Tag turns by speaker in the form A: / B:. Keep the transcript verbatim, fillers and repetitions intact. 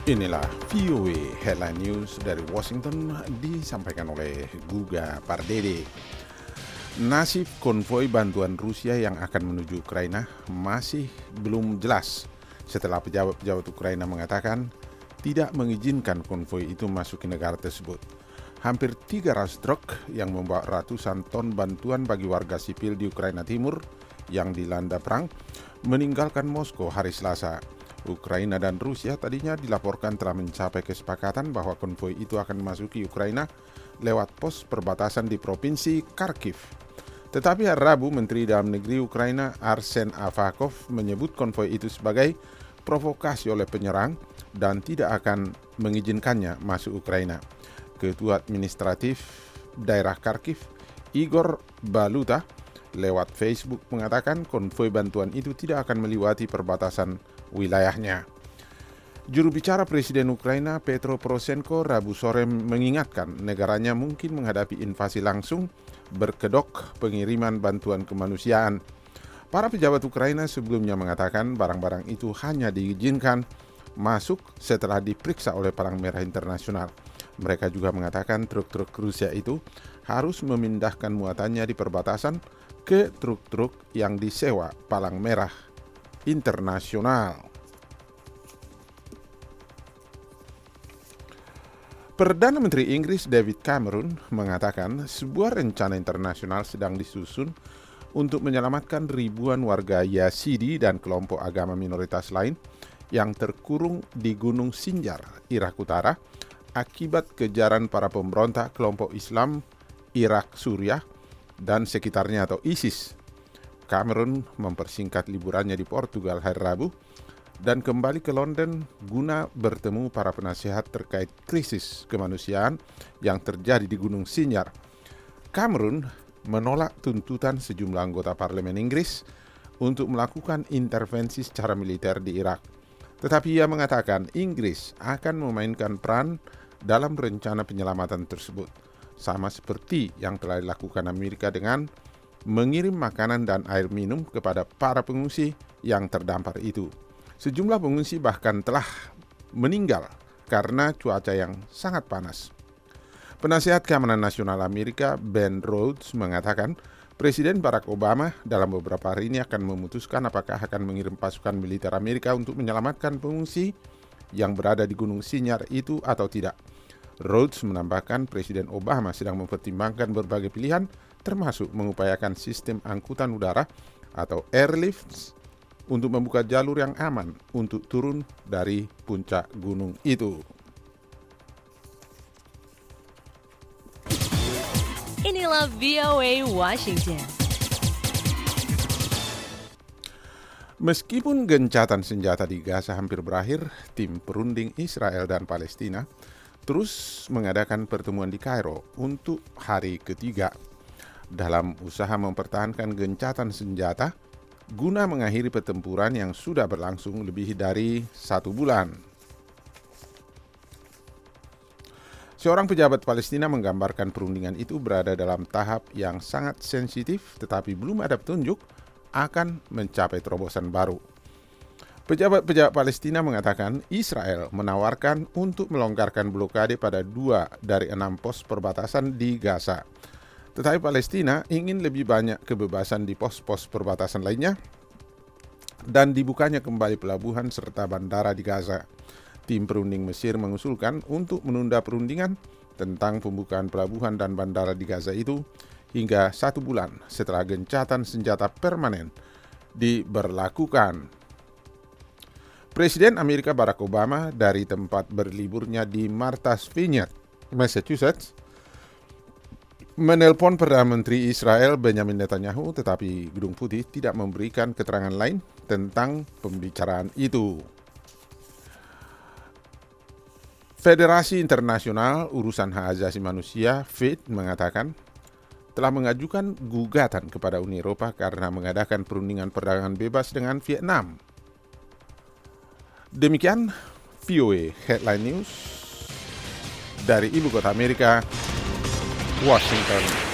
A: Inilah V O A Headline News dari Washington disampaikan oleh Guga Pardede. Nasib konvoi bantuan Rusia yang akan menuju Ukraina masih belum jelas setelah pejabat-pejabat Ukraina mengatakan tidak mengizinkan konvoi itu masuk ke negara tersebut. Hampir tiga ratus truk yang membawa ratusan ton bantuan bagi warga sipil di Ukraina Timur yang dilanda perang meninggalkan Moskow hari Selasa. Ukraina dan Rusia tadinya dilaporkan telah mencapai kesepakatan bahwa konvoi itu akan memasuki Ukraina lewat pos perbatasan di provinsi Kharkiv. Tetapi hari Rabu, Menteri Dalam Negeri Ukraina Arsen Avakov menyebut konvoi itu sebagai provokasi oleh penyerang dan tidak akan mengizinkannya masuk Ukraina. Ketua Administratif Daerah Kharkiv, Igor Baluta, lewat Facebook mengatakan konvoi bantuan itu tidak akan melewati perbatasan wilayahnya. Juru bicara Presiden Ukraina Petro Poroshenko Rabu sore mengingatkan negaranya mungkin menghadapi invasi langsung berkedok pengiriman bantuan kemanusiaan. Para pejabat Ukraina sebelumnya mengatakan barang-barang itu hanya diizinkan masuk setelah diperiksa oleh Palang Merah Internasional. Mereka juga mengatakan truk-truk Rusia itu harus memindahkan muatannya di perbatasan ke truk-truk yang disewa Palang Merah Internasional. Perdana Menteri Inggris David Cameron mengatakan sebuah rencana internasional sedang disusun untuk menyelamatkan ribuan warga Yazidi dan kelompok agama minoritas lain yang terkurung di Gunung Sinjar, Irak Utara, akibat kejaran para pemberontak kelompok Islam Irak Suriah dan sekitarnya atau ISIS. Cameron mempersingkat liburannya di Portugal hari Rabu dan kembali ke London guna bertemu para penasehat terkait krisis kemanusiaan yang terjadi di Gunung Sinjar. Cameron menolak tuntutan sejumlah anggota parlemen Inggris untuk melakukan intervensi secara militer di Irak. Tetapi ia mengatakan Inggris akan memainkan peran dalam rencana penyelamatan tersebut, sama seperti yang telah dilakukan Amerika dengan mengirim makanan dan air minum kepada para pengungsi yang terdampar itu. Sejumlah pengungsi bahkan telah meninggal karena cuaca yang sangat panas. Penasihat Keamanan Nasional Amerika Ben Rhodes mengatakan Presiden Barack Obama dalam beberapa hari ini akan memutuskan apakah akan mengirim pasukan militer Amerika untuk menyelamatkan pengungsi yang berada di Gunung Sinjar itu atau tidak. Rhodes menambahkan Presiden Obama sedang mempertimbangkan berbagai pilihan termasuk mengupayakan sistem angkutan udara atau airlift untuk membuka jalur yang aman untuk turun dari puncak gunung itu.
B: Inilah V O A Washington.
A: Meskipun gencatan senjata di Gaza hampir berakhir, tim perunding Israel dan Palestina terus mengadakan pertemuan di Kairo untuk hari ketiga dalam usaha mempertahankan gencatan senjata guna mengakhiri pertempuran yang sudah berlangsung lebih dari satu bulan. Seorang pejabat Palestina menggambarkan perundingan itu berada dalam tahap yang sangat sensitif tetapi belum ada petunjuk akan mencapai terobosan baru. Pejabat-pejabat Palestina mengatakan Israel menawarkan untuk melonggarkan blokade pada dua dari enam pos perbatasan di Gaza. Tetapi Palestina ingin lebih banyak kebebasan di pos-pos perbatasan lainnya dan dibukanya kembali pelabuhan serta bandara di Gaza. Tim perunding Mesir mengusulkan untuk menunda perundingan tentang pembukaan pelabuhan dan bandara di Gaza itu hingga satu bulan setelah gencatan senjata permanen diberlakukan. Presiden Amerika Barack Obama dari tempat berliburnya di Martha's Vineyard, Massachusetts, menelpon Perdana Menteri Israel Benjamin Netanyahu, tetapi Gedung Putih tidak memberikan keterangan lain tentang pembicaraan itu. Federasi Internasional Urusan Hak Asasi Manusia (F I D) mengatakan telah mengajukan gugatan kepada Uni Eropa karena mengadakan perundingan perdagangan bebas dengan Vietnam. Demikian V O A Headline News dari Ibu Kota Amerika, Washington.